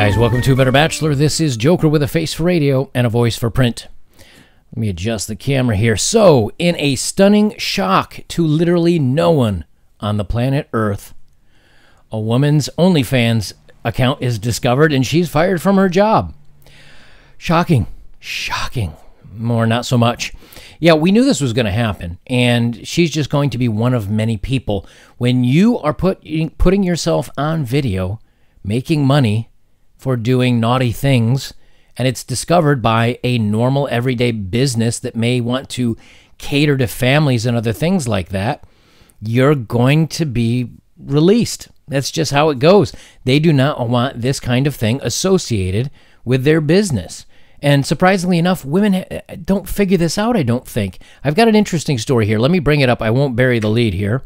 guys, welcome to Better Bachelor. This is Joker with a face for radio and a voice for print. Let me adjust the camera here. So, in a stunning shock to literally no one on the planet Earth, a woman's OnlyFans account is discovered and she's fired from her job. Shocking. Shocking. More not so much. Yeah, we knew this was going to happen, and she's just going to be one of many people. When you are putting yourself on video, making money for doing naughty things, and it's discovered by a normal everyday business that may want to cater to families and other things like that, you're going to be released. That's just how it goes. They do not want this kind of thing associated with their business. And surprisingly enough, women don't figure this out, I don't think. I've got an interesting story here. Let me bring it up. I won't bury the lead here.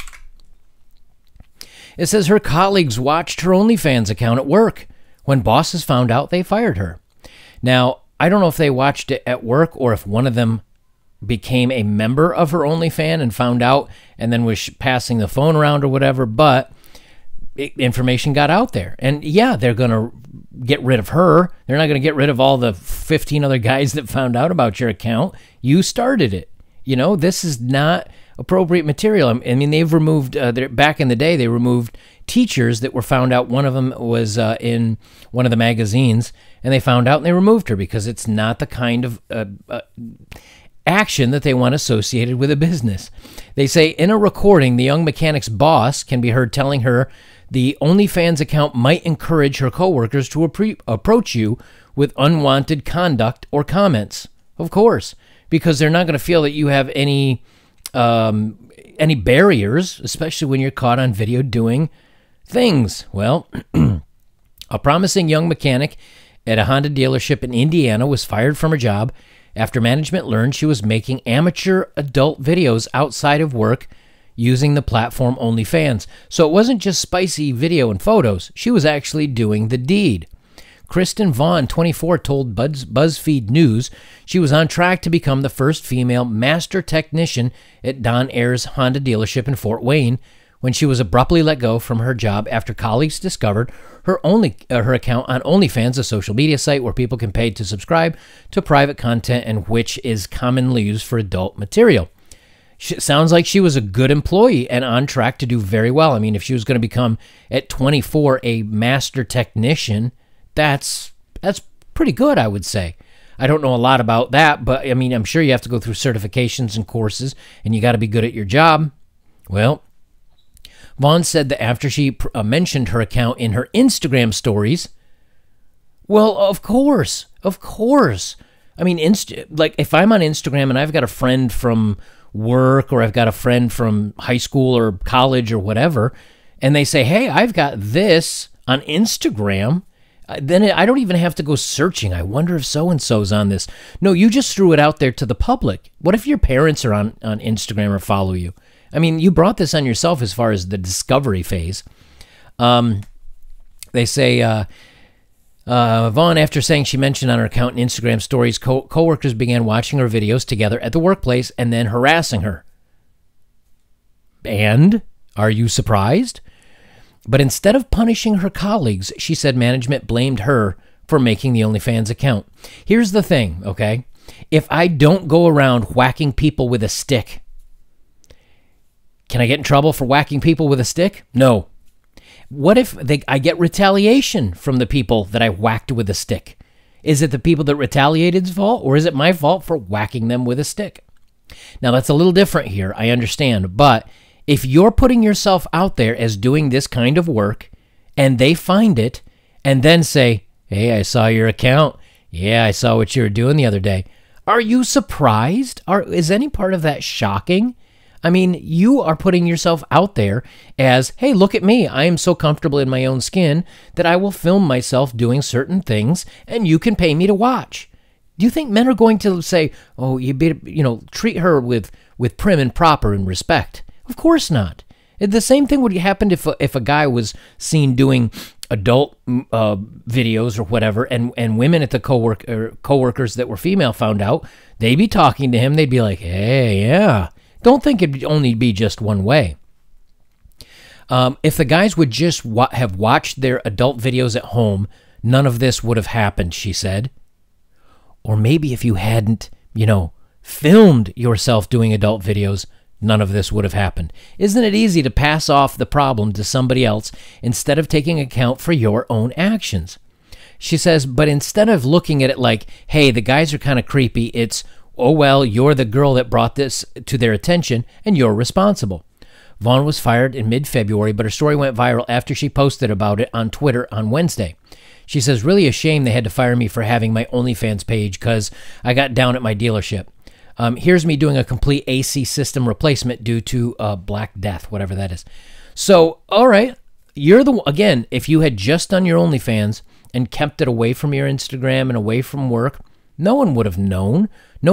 It says her colleagues watched her OnlyFans account at work. When bosses found out, they fired her. Now, I don't know if they watched it at work or if one of them became a member of her OnlyFans and found out and then was passing the phone around or whatever, but information got out there. And yeah, they're going to get rid of her. They're not going to get rid of all the 15 other guys that found out about your account. You started it. You know, this is not appropriate material. I mean, they've removed, back in the day, they removed teachers that were found out. One of them was in one of the magazines, and they found out and they removed her because it's not the kind of action that they want associated with a business. They say in a recording, the young mechanic's boss can be heard telling her the OnlyFans account might encourage her coworkers to approach you with unwanted conduct or comments. Of course, because they're not going to feel that you have any barriers, especially when you're caught on video doing things. Well, a promising young mechanic at a Honda dealership in Indiana was fired from her job after management learned she was making amateur adult videos outside of work using the platform OnlyFans. So it wasn't just spicy video and photos. She was actually doing the deed. Kristen Vaughn, 24, told BuzzFeed News she was on track to become the first female master technician at Don Ayers Honda dealership in Fort Wayne when she was abruptly let go from her job after colleagues discovered her account on OnlyFans, a social media site where people can pay to subscribe to private content and which is commonly used for adult material. It sounds like she was a good employee and on track to do very well. I mean, if she was going to become, at 24, a master technician, that's pretty good, I would say. I don't know a lot about that, but I mean, I'm sure you have to go through certifications and courses, and you got to be good at your job. Well, Vaughn said that after she mentioned her account in her Instagram stories, well, of course. I mean, like if I'm on Instagram and I've got a friend from work or I've got a friend from high school or college or whatever, and they say, hey, I've got this on Instagram, then I don't even have to go searching. I wonder if so-and-so's on this. No, you just threw it out there to the public. What if your parents are on Instagram or follow you? I mean, you brought this on yourself as far as the discovery phase. They say, Vaughn, after saying she mentioned on her account in Instagram stories, coworkers began watching her videos together at the workplace and then harassing her. And? Are you surprised? But instead of punishing her colleagues, she said management blamed her for making the OnlyFans account. Here's the thing, okay? If I don't go around whacking people with a stick, can I get in trouble for whacking people with a stick? No. What if I get retaliation from the people that I whacked with a stick? Is it the people that retaliated's fault, or is it my fault for whacking them with a stick? Now, that's a little different here, I understand, but if you're putting yourself out there as doing this kind of work, and they find it, and then say, hey, I saw your account. Yeah, I saw what you were doing the other day. Are you surprised? Is any part of that shocking? I mean, you are putting yourself out there as, hey, look at me. I am so comfortable in my own skin that I will film myself doing certain things, and you can pay me to watch. Do you think men are going to say, oh, treat her with prim and proper and respect? Of course not. The same thing would happen if a guy was seen doing adult videos or whatever, and women at the coworkers that were female found out. They'd be talking to him. They'd be like, hey, yeah. Don't think it'd only be just one way. If the guys would just have watched their adult videos at home, none of this would have happened, she said. Or maybe if you hadn't, filmed yourself doing adult videos, none of this would have happened. Isn't it easy to pass off the problem to somebody else instead of taking account for your own actions? She says, but instead of looking at it like, hey, the guys are kind of creepy, it's, oh, well, you're the girl that brought this to their attention and you're responsible. Vaughn was fired in mid-February, but her story went viral after she posted about it on Twitter on Wednesday. She says, really a shame they had to fire me for having my OnlyFans page because I got down at my dealership. Here's me doing a complete AC system replacement due to Black Death, whatever that is. So, all right, again, if you had just done your OnlyFans and kept it away from your Instagram and away from work, no one would have known.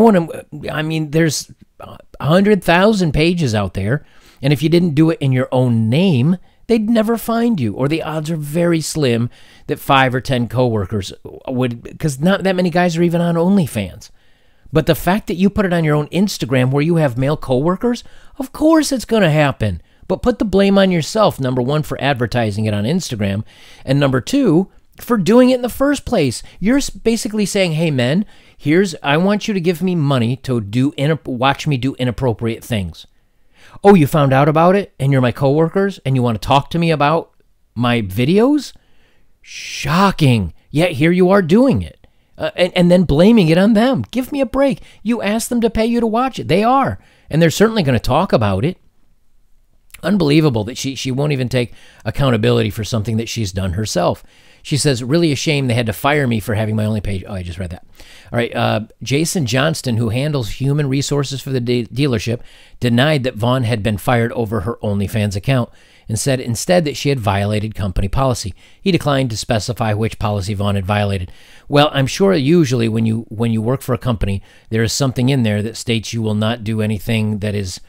There's 100,000 pages out there, and if you didn't do it in your own name, they'd never find you, or the odds are very slim that 5 or 10 coworkers would, because not that many guys are even on OnlyFans. But the fact that you put it on your own Instagram where you have male coworkers, of course it's going to happen. But put the blame on yourself, number one, for advertising it on Instagram, and number two, for doing it in the first place. You're basically saying, hey, men, I want you to give me money to watch me do inappropriate things. Oh, you found out about it and you're my coworkers and you want to talk to me about my videos? Shocking. Yet here you are doing it. And then blaming it on them. Give me a break. You asked them to pay you to watch it. They are. And they're certainly going to talk about it. Unbelievable that she won't even take accountability for something that she's done herself. She says, really a shame they had to fire me for having my only page. Oh, I just read that. All right. Jason Johnston, who handles human resources for the dealership, denied that Vaughn had been fired over her OnlyFans account and said instead that she had violated company policy. He declined to specify which policy Vaughn had violated. Well, I'm sure usually when you work for a company, there is something in there that states you will not do anything that is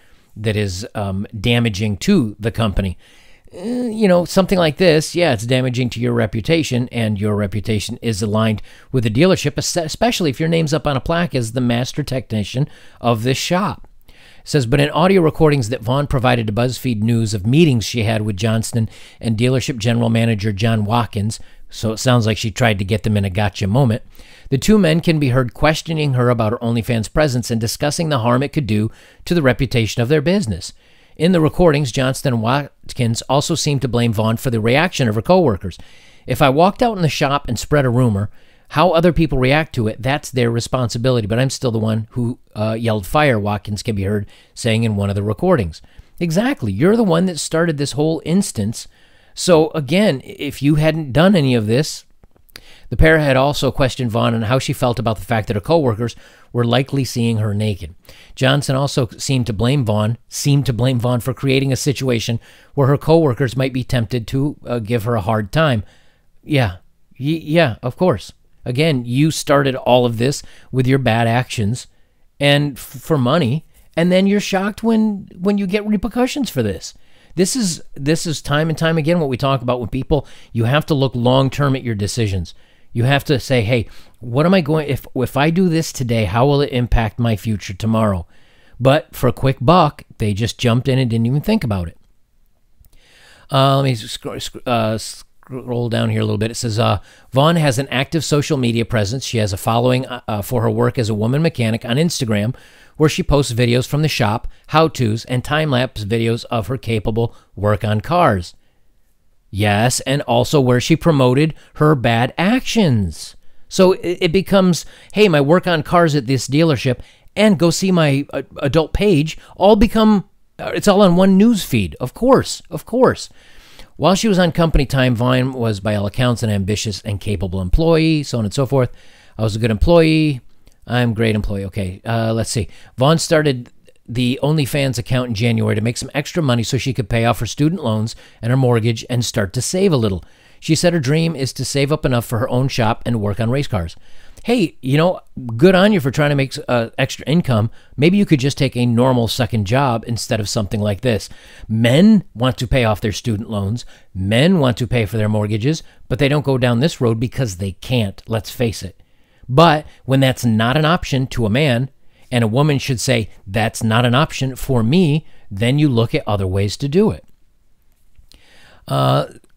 damaging to the company. Something like this, yeah, it's damaging to your reputation, and your reputation is aligned with the dealership, especially if your name's up on a plaque as the master technician of this shop. It says, but in audio recordings that Vaughn provided to BuzzFeed News of meetings she had with Johnston and dealership general manager John Watkins, so it sounds like she tried to get them in a gotcha moment, the two men can be heard questioning her about her OnlyFans presence and discussing the harm it could do to the reputation of their business. In the recordings, Johnston and Watkins also seemed to blame Vaughn for the reaction of her coworkers. If I walked out in the shop and spread a rumor, how other people react to it, that's their responsibility. But I'm still the one who yelled fire, Watkins can be heard saying in one of the recordings. Exactly. You're the one that started this whole instance. So again, if you hadn't done any of this, the pair had also questioned Vaughn on how she felt about the fact that her coworkers were likely seeing her naked. Johnson also seemed to blame Vaughn for creating a situation where her coworkers might be tempted to give her a hard time. Yeah, of course. Again, you started all of this with your bad actions and for money, and then you're shocked when you get repercussions for this. This is time and time again what we talk about with people. You have to look long term at your decisions. You have to say, hey, what am I going, if I do this today, how will it impact my future tomorrow? But for a quick buck, they just jumped in and didn't even think about it. Let me scroll down here a little bit. It says, Vaughn has an active social media presence. She has a following for her work as a woman mechanic on Instagram, where she posts videos from the shop, how-tos, and time-lapse videos of her capable work on cars. Yes, and also where she promoted her bad actions. So it becomes, hey, my work on cars at this dealership and go see my adult page all become, it's all on one news feed. Of course. While she was on company time, Vaughn was, by all accounts, an ambitious and capable employee, so on and so forth. I was a good employee. I'm a great employee. Okay, let's see. Vaughn started the OnlyFans account in January to make some extra money so she could pay off her student loans and her mortgage and start to save a little. She said her dream is to save up enough for her own shop and work on race cars. Hey, good on you for trying to make extra income. Maybe you could just take a normal second job instead of something like this. Men want to pay off their student loans. Men want to pay for their mortgages, but they don't go down this road because they can't, let's face it. But when that's not an option to a man, and a woman should say, that's not an option for me, then you look at other ways to do it.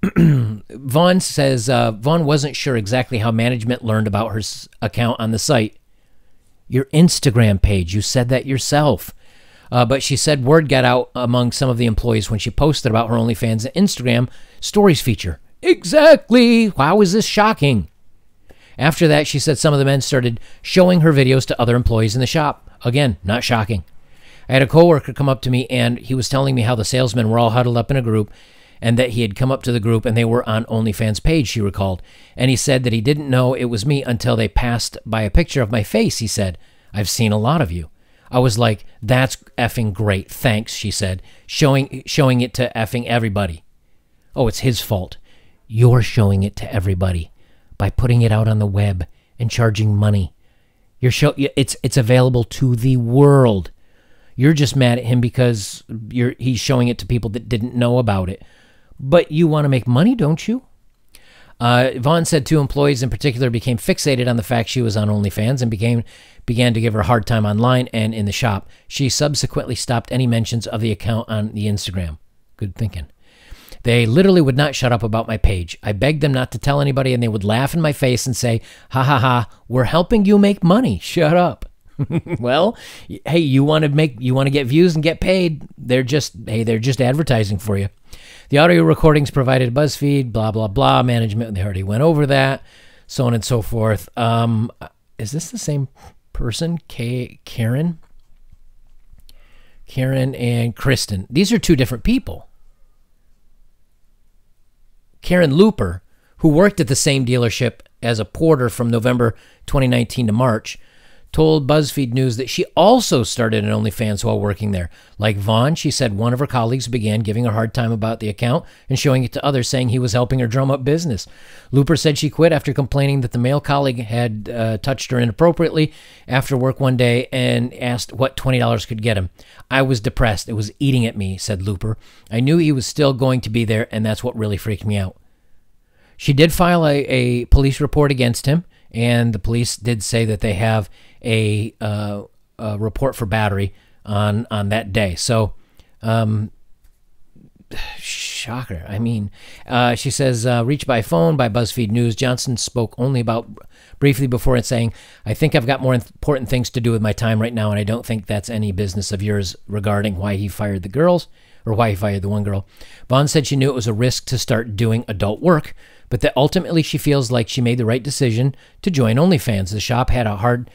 Vaughn says Vaughn wasn't sure exactly how management learned about her account on the site. Your Instagram page. You said that yourself. But she said word got out among some of the employees when she posted about her OnlyFans Instagram stories feature. Exactly. How is this shocking? After that, she said some of the men started showing her videos to other employees in the shop. Again, not shocking. I had a coworker come up to me, and he was telling me how the salesmen were all huddled up in a group, and that he had come up to the group and they were on OnlyFans page, she recalled. And he said that he didn't know it was me until they passed by a picture of my face. He said, I've seen a lot of you. I was like, that's effing great. Thanks, she said, showing it to effing everybody. Oh, it's his fault. You're showing it to everybody by putting it out on the web and charging money. It's available to the world. You're just mad at him because he's showing it to people that didn't know about it. But you want to make money, don't you? Vaughn said 2 employees in particular became fixated on the fact she was on OnlyFans and began to give her a hard time online and in the shop. She subsequently stopped any mentions of the account on the Instagram. Good thinking. They literally would not shut up about my page. I begged them not to tell anybody, and they would laugh in my face and say, ha ha ha, we're helping you make money. Shut up. Well, hey, you want to get views and get paid. They're just advertising for you. The audio recordings provided BuzzFeed, blah, blah, blah, management. They already went over that, so on and so forth. Is this the same person? Karen and Kristen. These are 2 different people. Karen Looper, who worked at the same dealership as a porter from November 2019 to March, told BuzzFeed News that she also started an OnlyFans while working there. Like Vaughn, she said one of her colleagues began giving her a hard time about the account and showing it to others, saying he was helping her drum up business. Looper said she quit after complaining that the male colleague had touched her inappropriately after work one day and asked what $20 could get him. I was depressed. It was eating at me, said Looper. I knew he was still going to be there, and that's what really freaked me out. She did file a police report against him, and the police did say that they have a report for battery on that day. So, shocker. I mean, she says, reached by phone by BuzzFeed News, Johnson spoke only about briefly before it, saying, I think I've got more important things to do with my time right now, and I don't think that's any business of yours regarding why he fired the girls, or why he fired the one girl. Vaughn said she knew it was a risk to start doing adult work, but that ultimately she feels like she made the right decision to join OnlyFans. The shop had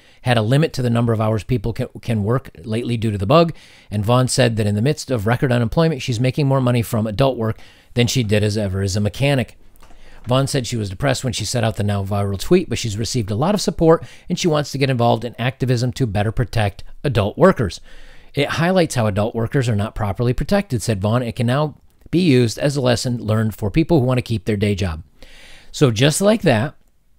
a limit to the number of hours people can work lately due to the bug, and Vaughn said that in the midst of record unemployment, she's making more money from adult work than she did as a mechanic. Vaughn said she was depressed when she set out the now viral tweet, but she's received a lot of support, and she wants to get involved in activism to better protect adult workers. It highlights how adult workers are not properly protected, said Vaughn. It can now be used as a lesson learned for people who want to keep their day job. So just like that,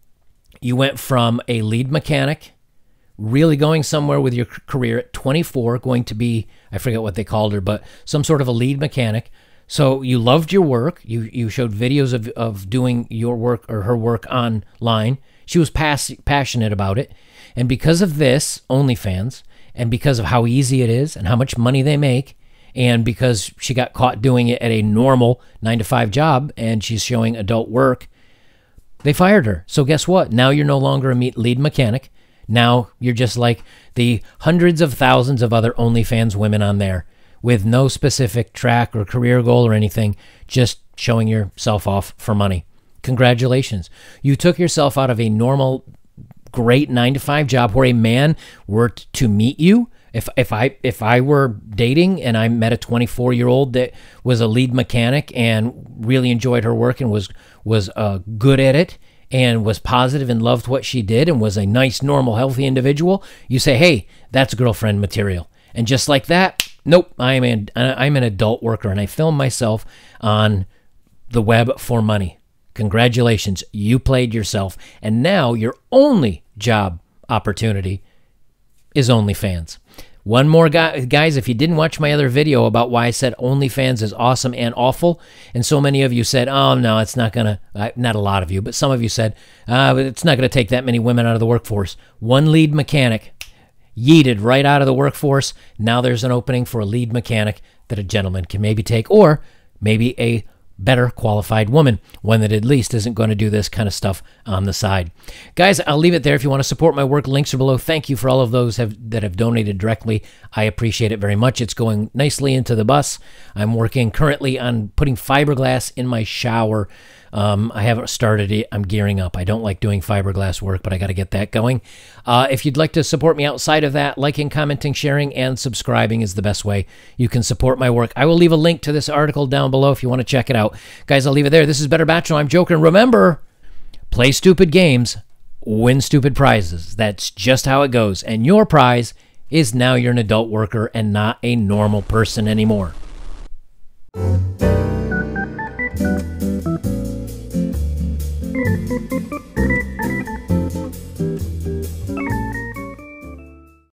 you went from a lead mechanic, really going somewhere with your career at 24, going to be, I forget what they called her, but some sort of a lead mechanic. So you loved your work. You showed videos of doing your work or her work online. She was passionate about it. And because of this, OnlyFans, and because of how easy it is and how much money they make, and because she got caught doing it at a normal 9-to-5 job and she's showing adult work, they fired her. So guess what? Now you're no longer a lead mechanic. Now you're just like the hundreds of thousands of other OnlyFans women on there with no specific track or career goal or anything, just showing yourself off for money. Congratulations. You took yourself out of a normal, great 9-to-5 job where a man were to meet you. If I were dating and I met a 24-year-old that was a lead mechanic and really enjoyed her work and was good at it and was positive and loved what she did and was a nice, normal, healthy individual, you say, hey, that's girlfriend material. And just like that, nope, I'm an adult worker and I film myself on the web for money. Congratulations, you played yourself. And now your only job opportunity is OnlyFans. One more, guys, if you didn't watch my other video about why I said OnlyFans is awesome and awful, and so many of you said, oh, no, it's not going to, not a lot of you, but some of you said, but it's not going to take that many women out of the workforce. One lead mechanic yeeted right out of the workforce. Now there's an opening for a lead mechanic that a gentleman can maybe take, or maybe a better qualified woman, one that at least isn't going to do this kind of stuff on the side. Guys, I'll leave it there. If you want to support my work, links are below. Thank you for all of those that have donated directly. I appreciate it very much. It's going nicely into the bus. I'm working currently on putting fiberglass in my shower. I haven't started it. I'm gearing up. I don't like doing fiberglass work, but I got to get that going. If you'd like to support me outside of that, liking, commenting, sharing, and subscribing is the best way you can support my work. I will leave a link to this article down below if you want to check it out. Guys, I'll leave it there. This is Better Bachelor. I'm Joker. And remember, play stupid games, win stupid prizes. That's just how it goes. And your prize is now you're an adult worker and not a normal person anymore.